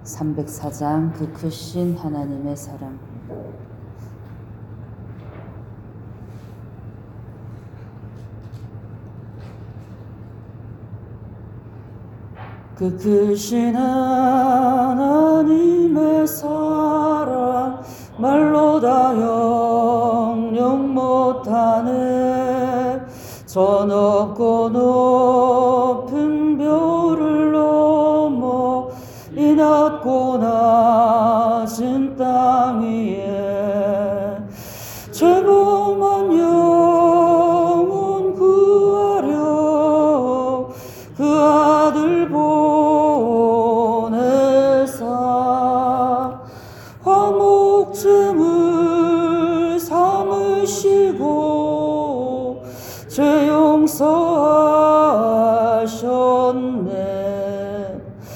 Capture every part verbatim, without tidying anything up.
삼백사 장 그 크신 하나님의 사랑. 그 크신 하나님의 사랑 말로 다 영영 못하네. 저 높고 높은 별을 넘어 이 낮고 낮은 땅 위에 죄범한 영혼 구하려 그 아들 보내사 화목제물 삼으시고 죄 용서하셨네.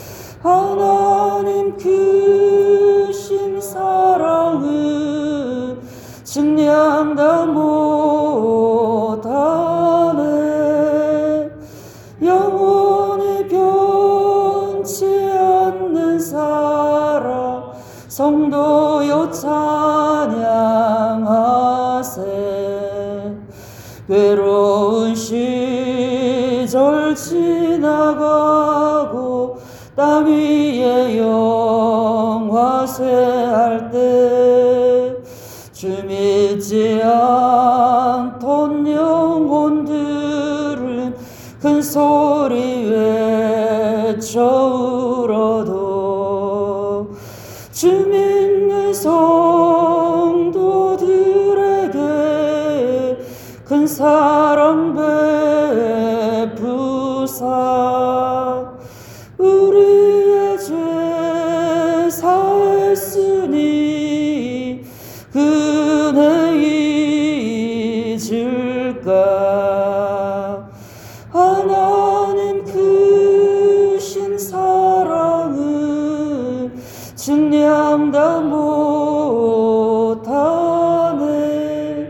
하나님 크신 사랑은 증량다 못하네. 영원히 변치 않는 사랑 성도여 찬양하세. 괴로운 시절 지나가고 땅 위에 영화세할 때 주 믿지 않던 영혼들은 큰 소리 외쳐 울어도 주 믿는 성도들에게 큰 사랑 베푸사 우리의 죄 사했으니 그 은혜 잊을까. 하나님 크신 사랑은 증량다 못하네.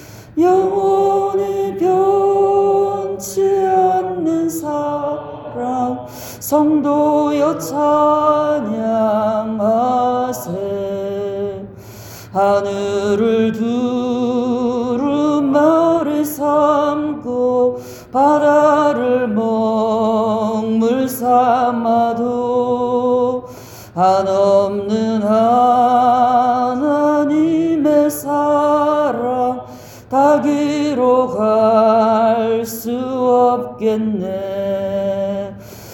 영원히 변치 않는 사랑 성도여 찬양하세. 하늘을 두루마리 삼고 바다를 먹물 삼아도 한없는 하나님의 사랑 닿기로 갈 수 없겠네.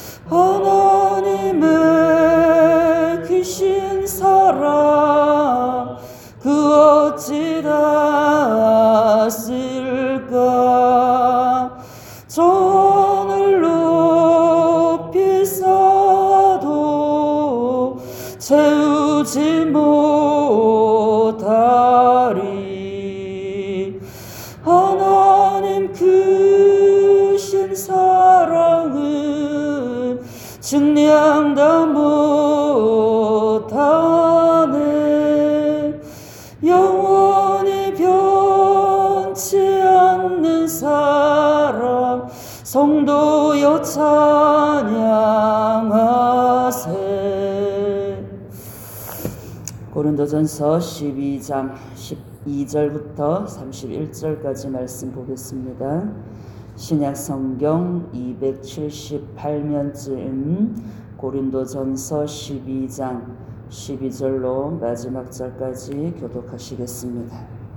하나님의 크신 사랑 그 어찌 닿았을까. 저 하늘 높이 쌓아도 채우지 못하리. 하나님 크신 사랑은 증량다 못하네. 영원히 변치 않는 사랑 성도여 찬양하세. 고린도전서 십이 장 십이 절부터 삼십일 절까지 말씀 보겠습니다. 신약성경 이백칠십팔 면쯤 고린도전서 십이 장 십이 절로 마지막 절까지 교독하시겠습니다.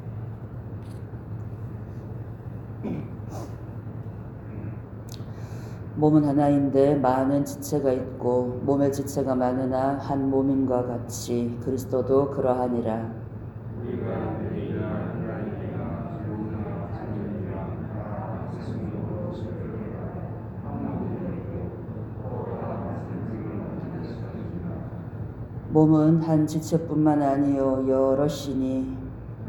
몸은 하나인데 많은 지체가 있고 몸의 지체가 많으나 한 몸임과 같이 그리스도도 그러하니라. 몸은 한 지체뿐만 아니요 여럿이니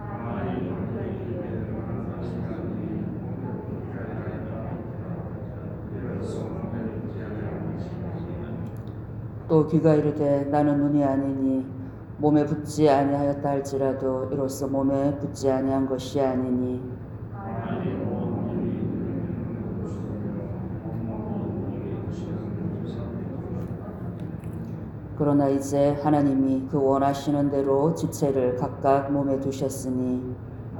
또 귀가 이르되 나는 눈이 아니니 몸에 붙지 아니하였다 할지라도 이로써 몸에 붙지 아니한 것이 아니니 그러나 이제 하나님이 그 원하시는 대로 지체를 각각 몸에 두셨으니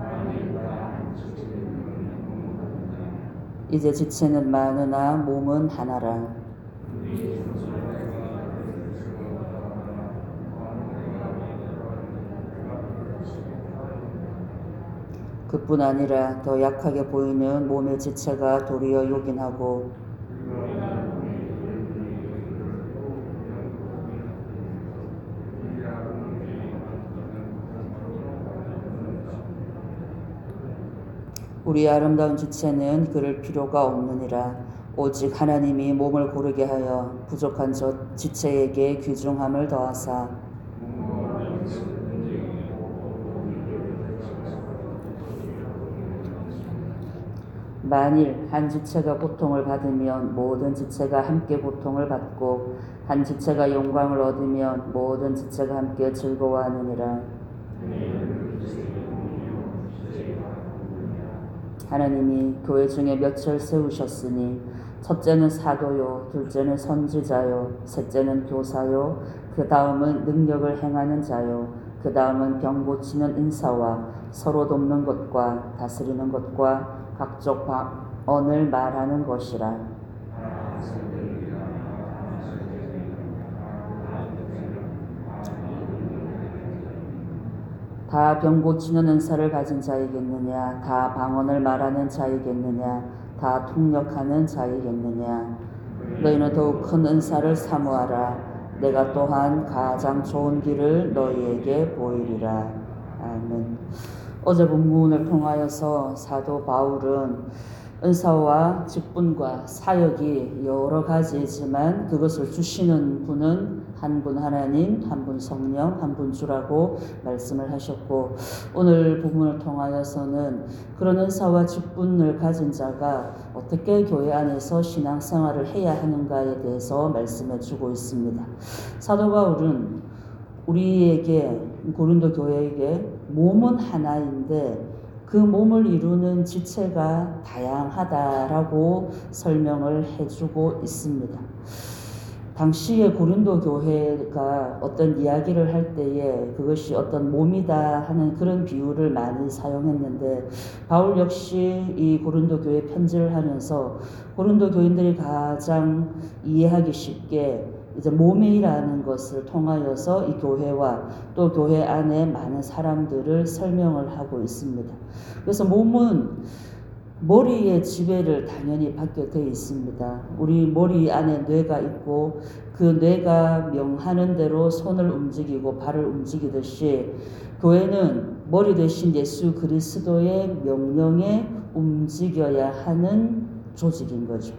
이제 지체는 많으나 몸은 하나라. 그뿐 아니라 더 약하게 보이는 몸의 지체가 도리어 요긴하고 우리 아름다운 지체는 그럴 필요가 없느니라. 오직 하나님이 몸을 고르게 하여 부족한 저 지체에게 귀중함을 더하사 만일 한 지체가 고통을 받으면 모든 지체가 함께 고통을 받고 한 지체가 영광을 얻으면 모든 지체가 함께 즐거워하느니라. 하나님이 교회 중에 몇을 세우셨으니 첫째는 사도요, 둘째는 선지자요, 셋째는 교사요, 그 다음은 능력을 행하는 자요, 그 다음은 병 고치는 인사와 서로 돕는 것과 다스리는 것과 각종 언을 말하는 것이라. 다 병 고치는 은사를 가진 자이겠느냐? 다 방언을 말하는 자이겠느냐? 다 통역하는 자이겠느냐? 너희는 더욱 큰 은사를 사모하라. 내가 또한 가장 좋은 길을 너희에게 보이리라. 아멘. 어제 본문을 통하여서 사도 바울은 은사와 직분과 사역이 여러 가지이지만 그것을 주시는 분은 한 분 하나님, 한 분 성령, 한 분 주라고 말씀을 하셨고, 오늘 본문을 통하여서는 그런 은사와 직분을 가진 자가 어떻게 교회 안에서 신앙생활을 해야 하는가에 대해서 말씀해 주고 있습니다. 사도 바울은 우리에게, 고린도 교회에게 몸은 하나인데 그 몸을 이루는 지체가 다양하다라고 설명을 해주고 있습니다. 당시에 고린도 교회가 어떤 이야기를 할 때에 그것이 어떤 몸이다 하는 그런 비유를 많이 사용했는데, 바울 역시 이 고린도 교회 편지를 하면서 고린도 교인들이 가장 이해하기 쉽게 이제 몸이라는 것을 통하여서 이 교회와 또 교회 안에 많은 사람들을 설명을 하고 있습니다. 그래서 몸은 머리의 지배를 당연히 받게 되어 있습니다. 우리 머리 안에 뇌가 있고 그 뇌가 명하는 대로 손을 움직이고 발을 움직이듯이 교회는 머리 대신 예수 그리스도의 명령에 움직여야 하는 조직인 거죠.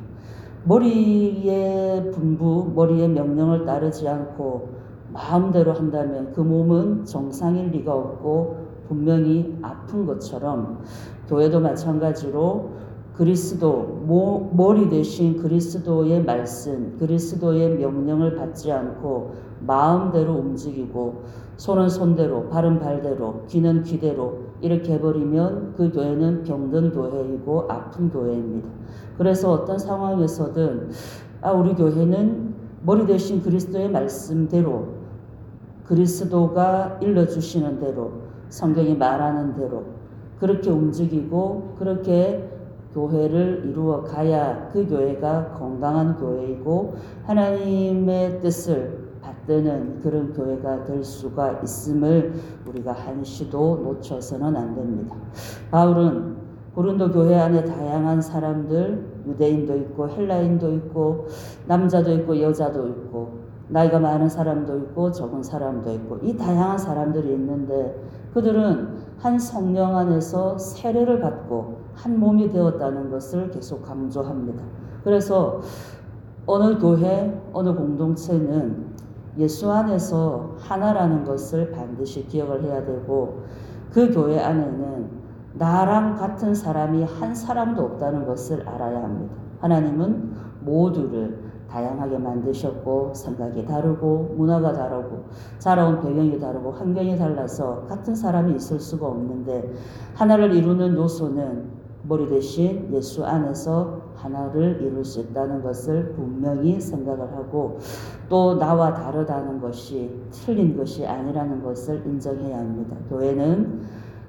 머리의 분부, 머리의 명령을 따르지 않고 마음대로 한다면 그 몸은 정상일 리가 없고 분명히 아픈 것처럼 교회도 마찬가지로 그리스도, 모, 머리 대신 그리스도의 말씀, 그리스도의 명령을 받지 않고 마음대로 움직이고 손은 손대로, 발은 발대로, 귀는 귀대로 이렇게 해버리면 그 교회는 병든 교회이고 아픈 교회입니다. 그래서 어떤 상황에서든 아, 우리 교회는 머리 대신 그리스도의 말씀대로, 그리스도가 일러주시는 대로, 성경이 말하는 대로 그렇게 움직이고 그렇게 교회를 이루어 가야 그 교회가 건강한 교회이고 하나님의 뜻을 받드는 그런 교회가 될 수가 있음을 우리가 한시도 놓쳐서는 안 됩니다. 바울은 고린도 교회 안에 다양한 사람들, 유대인도 있고 헬라인도 있고 남자도 있고 여자도 있고 나이가 많은 사람도 있고 적은 사람도 있고 이 다양한 사람들이 있는데 그들은 한 성령 안에서 세례를 받고 한 몸이 되었다는 것을 계속 강조합니다. 그래서 어느 교회, 어느 공동체는 예수 안에서 하나라는 것을 반드시 기억을 해야 되고 그 교회 안에는 나랑 같은 사람이 한 사람도 없다는 것을 알아야 합니다. 하나님은 모두를 다양하게 만드셨고 생각이 다르고 문화가 다르고 자라온 배경이 다르고 환경이 달라서 같은 사람이 있을 수가 없는데 하나를 이루는 요소는 머리 대신 예수 안에서 하나를 이룰 수 있다는 것을 분명히 생각을 하고 또 나와 다르다는 것이 틀린 것이 아니라는 것을 인정해야 합니다. 교회는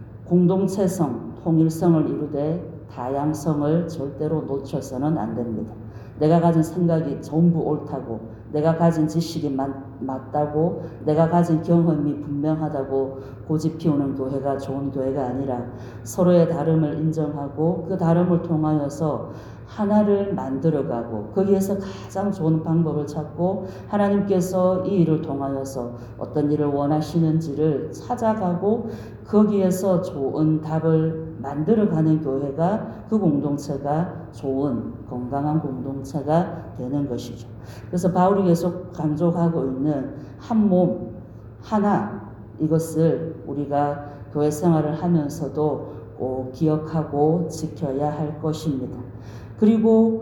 공동체성, 통일성을 이루되 다양성을 절대로 놓쳐서는 안 됩니다. 내가 가진 생각이 전부 옳다고, 내가 가진 지식이 맞, 맞다고, 내가 가진 경험이 분명하다고 고집 피우는 교회가 좋은 교회가 아니라 서로의 다름을 인정하고 그 다름을 통하여서 하나를 만들어가고 거기에서 가장 좋은 방법을 찾고 하나님께서 이 일을 통하여서 어떤 일을 원하시는지를 찾아가고 거기에서 좋은 답을 만들어가는 교회가 그 공동체가 좋은 건강한 공동체가 되는 것이죠. 그래서 바울이 계속 강조하고 있는 한 몸, 하나, 이것을 우리가 교회 생활을 하면서도 꼭 기억하고 지켜야 할 것입니다. 그리고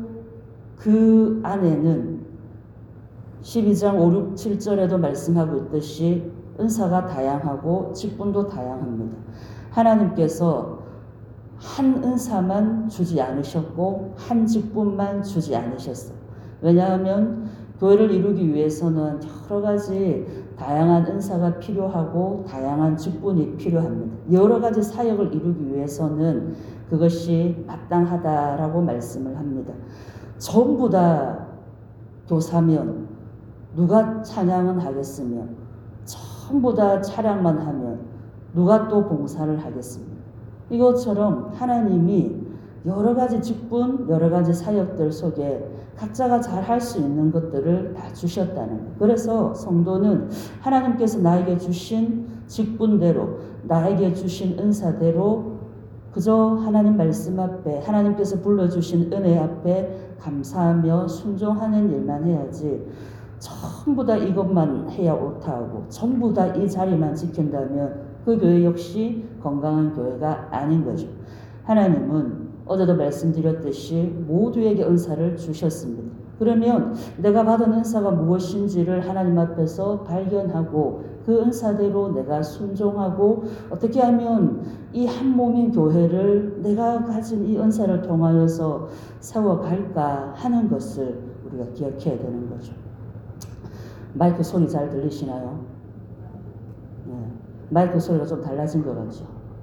그 안에는 십이 장 오, 육, 칠 절에도 말씀하고 있듯이 은사가 다양하고 직분도 다양합니다. 하나님께서 한 은사만 주지 않으셨고 한 직분만 주지 않으셨어요. 왜냐하면 교회를 이루기 위해서는 여러 가지 다양한 은사가 필요하고 다양한 직분이 필요합니다. 여러 가지 사역을 이루기 위해서는 그것이 마땅하다라고 말씀을 합니다. 전부 다 교사면 누가 찬양은 하겠으며 전부 다 찬양만 하면 누가 또 봉사를 하겠습니까? 이것처럼 하나님이 여러 가지 직분, 여러 가지 사역들 속에 각자가 잘 할 수 있는 것들을 다 주셨다는 거예요. 그래서 성도는 하나님께서 나에게 주신 직분대로, 나에게 주신 은사대로 그저 하나님 말씀 앞에, 하나님께서 불러주신 은혜 앞에 감사하며 순종하는 일만 해야지 전부 다 이것만 해야 옳다 하고 전부 다 이 자리만 지킨다면 그 교회 역시 건강한 교회가 아닌 거죠. 하나님은 어제도 말씀드렸듯이 모두에게 은사를 주셨습니다. 그러면 내가 받은 은사가 무엇인지를 하나님 앞에서 발견하고 그 은사대로 내가 순종하고 어떻게 하면 이 한 몸인 교회를 내가 가진 이 은사를 통하여서 세워갈까 하는 것을 우리가 기억해야 되는 거죠. 마이크 소리 잘 들리시나요? 네. 마이크 소리가 좀 달라진 것 같죠?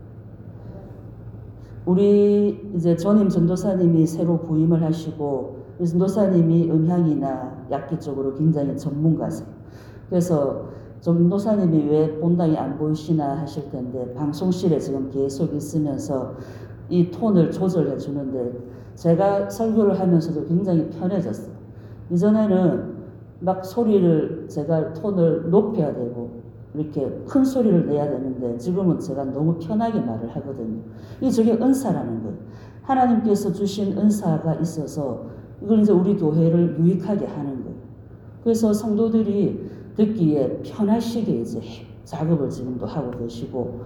우리 이제 전임 전도사님이 새로 부임을 하시고 전도사님이 음향이나 약기 쪽으로 굉장히 전문가세요. 그래서 전도사님이 왜 본당에 안 보이시나 하실 텐데 방송실에 지금 계속 있으면서 이 톤을 조절해 주는데 제가 설교를 하면서도 굉장히 편해졌어요. 이전에는 막 소리를 제가 톤을 높여야 되고 이렇게 큰 소리를 내야 되는데 지금은 제가 너무 편하게 말을 하거든요. 이 저게 은사라는 거예요. 하나님께서 주신 은사가 있어서 이걸 이제 우리 교회를 유익하게 하는 거예요. 그래서 성도들이 듣기에 편하시게 이제 작업을 지금도 하고 계시고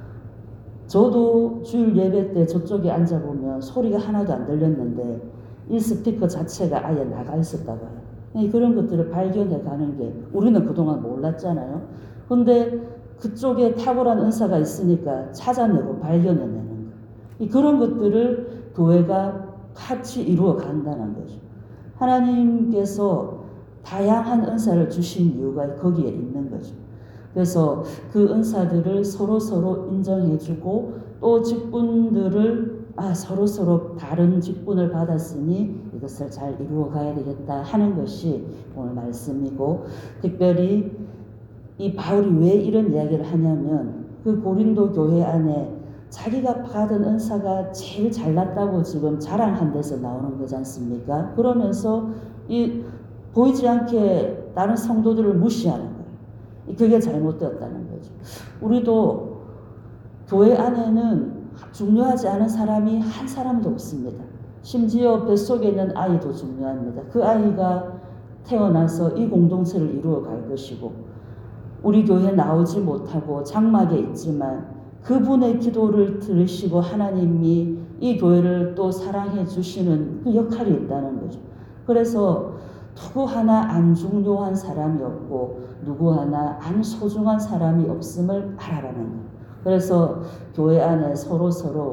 저도 주일 예배 때 저쪽에 앉아보면 소리가 하나도 안 들렸는데 이 스피커 자체가 아예 나가 있었다고 해요. 그런 것들을 발견해 가는 게 우리는 그동안 몰랐잖아요. 근데 그쪽에 탁월한 은사가 있으니까 찾아내고 발견해내는 거예요. 그런 것들을 교회가 같이 이루어 간다는 거죠. 하나님께서 다양한 은사를 주신 이유가 거기에 있는 거죠. 그래서 그 은사들을 서로서로 인정해주고 또 직분들을 아 서로서로 다른 직분을 받았으니 이것을 잘 이루어 가야 되겠다 하는 것이 오늘 말씀이고 특별히 이 바울이 왜 이런 이야기를 하냐면 그 고린도 교회 안에 자기가 받은 은사가 제일 잘났다고 지금 자랑한 데서 나오는 거지 않습니까? 그러면서 이 보이지 않게 다른 성도들을 무시하는 거예요. 그게 잘못되었다는 거죠. 우리도 교회 안에는 중요하지 않은 사람이 한 사람도 없습니다. 심지어 뱃속에 있는 아이도 중요합니다. 그 아이가 태어나서 이 공동체를 이루어 갈 것이고 우리 교회에 나오지 못하고 장막에 있지만 그분의 기도를 들으시고 하나님이 이 교회를 또 사랑해 주시는 그 역할이 있다는 거죠. 그래서 누구 하나 안 중요한 사람이 없고 누구 하나 안 소중한 사람이 없음을 알아가는 거예요. 그래서 교회 안에 서로 서로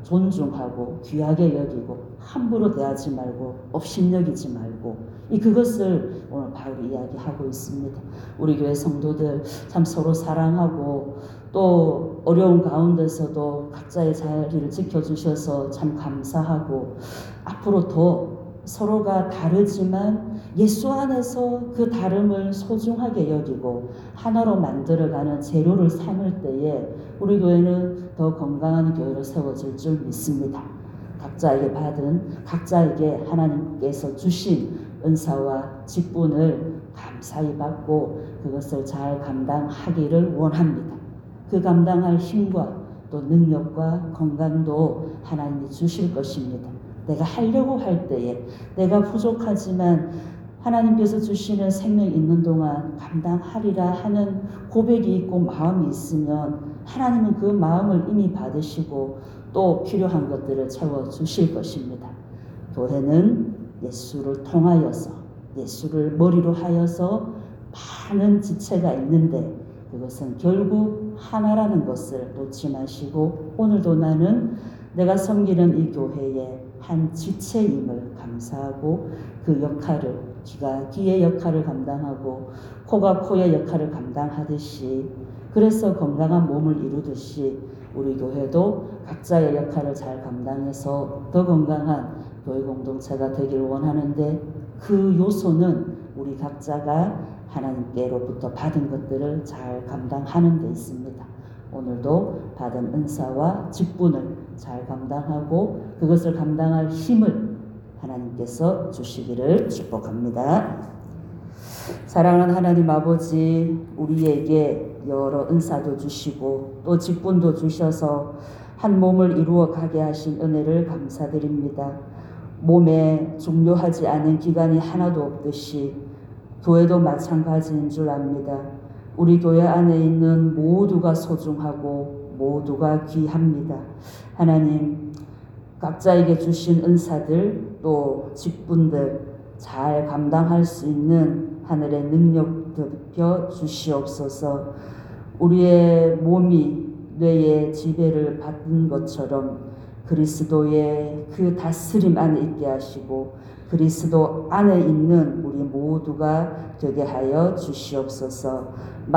존중하고 귀하게 여기고 함부로 대하지 말고 업신여기지 말고 이 그것을 오늘 바울이 이야기하고 있습니다. 우리 교회 성도들 참 서로 사랑하고 또 어려운 가운데서도 각자의 자리를 지켜주셔서 참 감사하고 앞으로 더 서로가 다르지만 예수 안에서 그 다름을 소중하게 여기고 하나로 만들어가는 재료를 삼을 때에 우리 교회는 더 건강한 교회로 세워질 줄 믿습니다. 각자에게 받은 각자에게 하나님께서 주신 은사와 직분을 감사히 받고 그것을 잘 감당하기를 원합니다. 그 감당할 힘과 또 능력과 건강도 하나님이 주실 것입니다. 내가 하려고 할 때에 내가 부족하지만 하나님께서 주시는 생명 있는 동안 감당하리라 하는 고백이 있고 마음이 있으면 하나님은 그 마음을 이미 받으시고 또 필요한 것들을 채워주실 것입니다. 교회는 예수를 통하여서 예수를 머리로 하여서 많은 지체가 있는데 그것은 결국 하나라는 것을 놓지 마시고 오늘도 나는 내가 섬기는 이 교회의 한 지체임을 감사하고 그 역할을 귀가 귀의 역할을 감당하고 코가 코의 역할을 감당하듯이 그래서 건강한 몸을 이루듯이 우리 교회도 각자의 역할을 잘 감당해서 더 건강한 교회 공동체가 되기를 원하는데 그 요소는 우리 각자가 하나님께로부터 받은 것들을 잘 감당하는 데 있습니다. 오늘도 받은 은사와 직분을 잘 감당하고 그것을 감당할 힘을 하나님께서 주시기를 축복합니다. 사랑하는 하나님 아버지, 우리에게 여러 은사도 주시고 또 직분도 주셔서 한 몸을 이루어 가게 하신 은혜를 감사드립니다. 몸에 중요하지 않은 기관이 하나도 없듯이 교회도 마찬가지인 줄 압니다. 우리 교회 안에 있는 모두가 소중하고 모두가 귀합니다. 하나님, 각자에게 주신 은사들 또 직분들 잘 감당할 수 있는 하늘의 능력 덮여 주시옵소서. 우리의 몸이 뇌의 지배를 받은 것처럼 그리스도의 그 다스림 안에 있게 하시고 그리스도 안에 있는 우리 모두가 되게 하여 주시옵소서.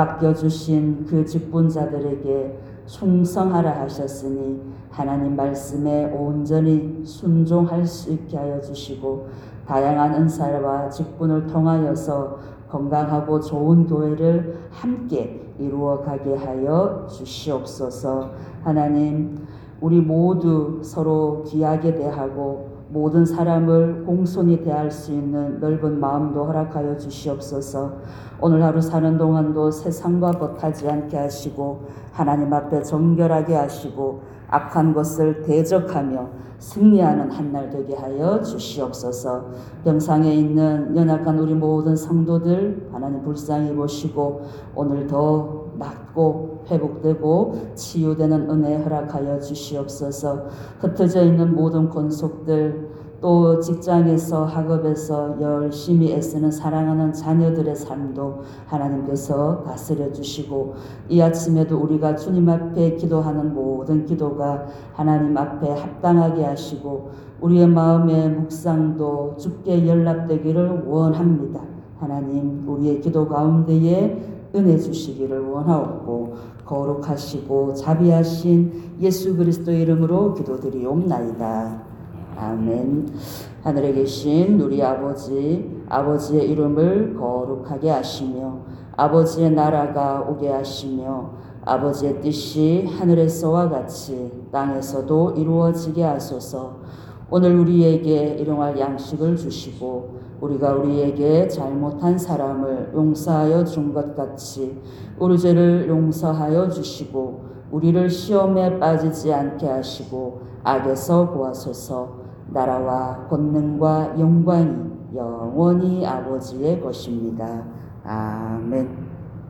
맡겨주신 그 직분자들에게 충성하라 하셨으니 하나님 말씀에 온전히 순종할 수 있게 하여 주시고 다양한 은사와 직분을 통하여서 건강하고 좋은 교회를 함께 이루어 가게 하여 주시옵소서. 하나님, 우리 모두 서로 귀하게 대하고 모든 사람을 공손히 대할 수 있는 넓은 마음도 허락하여 주시옵소서. 오늘 하루 사는 동안도 세상과 버타지 않게 하시고 하나님 앞에 정결하게 하시고 악한 것을 대적하며 승리하는 한날 되게 하여 주시옵소서. 병상에 있는 연약한 우리 모든 성도들 하나님 불쌍히 보시고 오늘 더 낫고 회복되고 치유되는 은혜 허락하여 주시옵소서. 흩어져 있는 모든 권속들 또 직장에서 학업에서 열심히 애쓰는 사랑하는 자녀들의 삶도 하나님께서 다스려 주시고 이 아침에도 우리가 주님 앞에 기도하는 모든 기도가 하나님 앞에 합당하게 하시고 우리의 마음의 묵상도 주께 연락되기를 원합니다. 하나님, 우리의 기도 가운데에 은혜 주시기를 원하옵고 거룩하시고 자비하신 예수 그리스도의 이름으로 기도드리옵나이다. 아멘. 하늘에 계신 우리 아버지, 아버지의 이름을 거룩하게 하시며 아버지의 나라가 오게 하시며 아버지의 뜻이 하늘에서와 같이 땅에서도 이루어지게 하소서. 오늘 우리에게 일용할 양식을 주시고 우리가 우리에게 잘못한 사람을 용서하여 준 것 같이 우리 죄를 용서하여 주시고 우리를 시험에 빠지지 않게 하시고 악에서 구하소서. 나라와 권능과 영광이 영원히 아버지의 것입니다. 아멘.